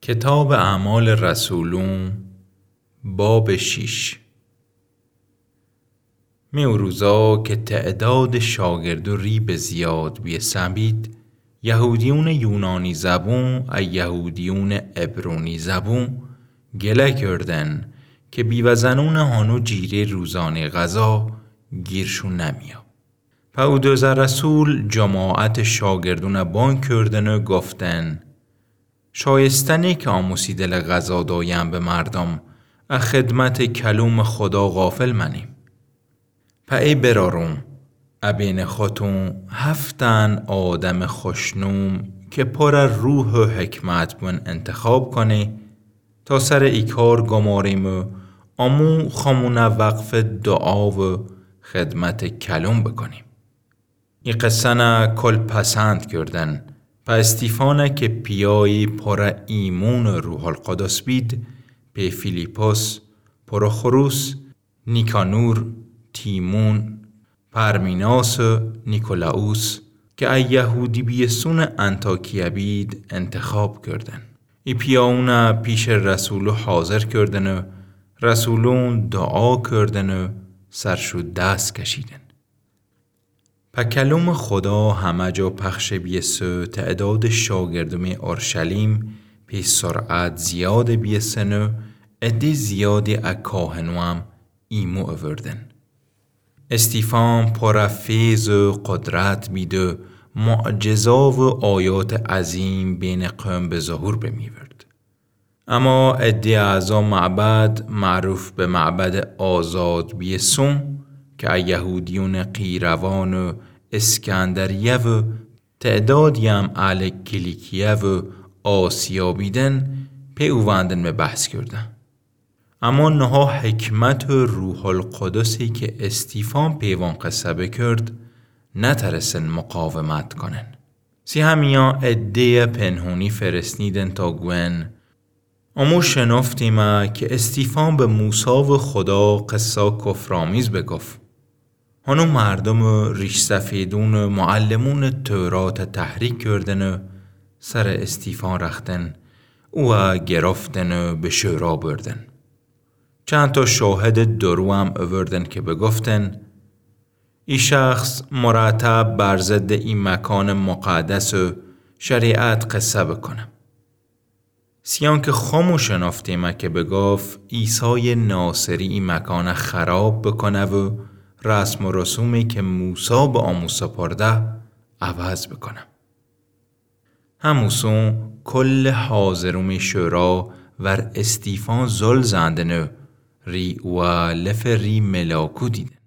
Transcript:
کتاب اعمال رسولون باب 6. می او روزا که تعداد شاگردو ری به زیاد بیسبید، یهودیون یونانی زبون و یهودیون عبرونی زبون گله کردن که بیوزنون هانو جیره روزانه غذا گیرشون نمیا. پا دوز رسول جماعت شاگردون بان کردن و گفتن شایستنی که آموسی دل غذا دایم به مردم و خدمت کلوم خدا غافل منیم. پا ای براروم ابین خاتون هفتن آدم خوشنوم که پر روح و حکمت بون انتخاب کنه تا سر ای کار گماریم و امو خامون وقف دعا و خدمت کلوم بکنیم. این قصه نه کل پسند کردن. پا استیفانه که پیایی پر ایمون روح القدس بید به فیلیپوس، پروخروس، نیکانور، تیمون، پرمیناس و نیکولاوس که ای یهودی بیسون انطاکیه بید انتخاب کردن. ای پیاونه پیش رسولو حاضر کردن و رسولون دعا کردن و سرشو دست کشیدن. پا کلوم خدا همه جا پخش بیسه تعداد شاگردم اورشلیم پی سرعت زیاد بیسن و عده زیادی اکاهنو هم ایمو اوردن. استیفان پر فیض و قدرت بید و معجزا و آیات عظیم بین قوم به ظهور بمیورد. اما عده اعضا معبد معروف به معبد آزاد بیسون که یهودیون قیروان و اسکندریه و تعدادی هم اهل کلیکیه و آسیا بیدن پی اووندن به بحث کردن. اما نها حکمت و روح القدسی که استیفان پیوان قصه بکرد نترسن مقاومت کنن. سی همیا عده پنهونی فرستیدن تا گوین امو شنفتیم که استیفان به موسی و خدا قصه کفرآمیز بگفت. هنو مردم ریش سفیدون و معلمون تورات تحریک کردن و سر استیفان رختن او گرفتن و به شورا بردن. چند تا شاهد درو هم اوردن که بگفتن ای شخص مرتب بر ضد این مکان مقدس و شریعت قصه بکنه. سیان که خامو شنافتیم که بگفت عیسی ناصری این مکان خراب بکنه و رسم و رسومی که موسی به آمو سپرده عوض بکنه. هموسون کل حاضرومی شورا ور استیفان زل زندن ری و لف ری ملاکو دیدن.